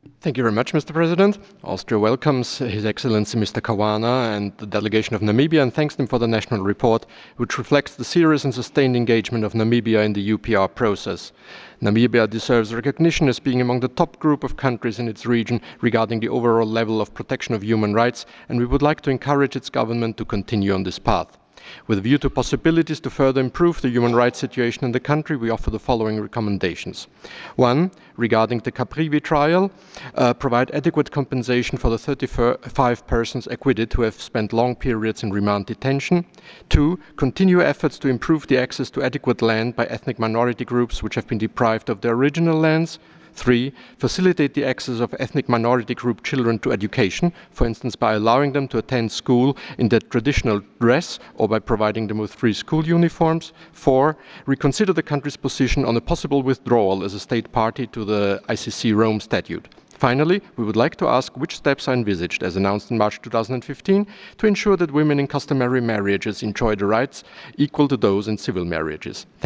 Thank you very much, Mr. President. Austria welcomes His Excellency Mr. Caruana and the delegation of Namibia and thanks them for the national report, which reflects the serious and sustained engagement of Namibia in the UPR process. Namibia deserves recognition as being among the top group of countries in its region regarding the overall level of protection of human rights, and we would like to encourage its government to continue on this path. With a view to possibilities to further improve the human rights situation in the country, we offer the following recommendations. 1. Regarding the Caprivi trial, provide adequate compensation for the 35 persons acquitted who have spent long periods in remand detention. 2. Continue efforts to improve the access to adequate land by ethnic minority groups which have been deprived of their original lands. 3. Facilitate the access of ethnic minority group children to education, for instance by allowing them to attend school in their traditional dress or by providing them with free school uniforms. 4. Reconsider the country's position on a possible withdrawal as a state party to the ICC Rome Statute. Finally, we would like to ask which steps are envisaged, as announced in March 2015, to ensure that women in customary marriages enjoy the rights equal to those in civil marriages.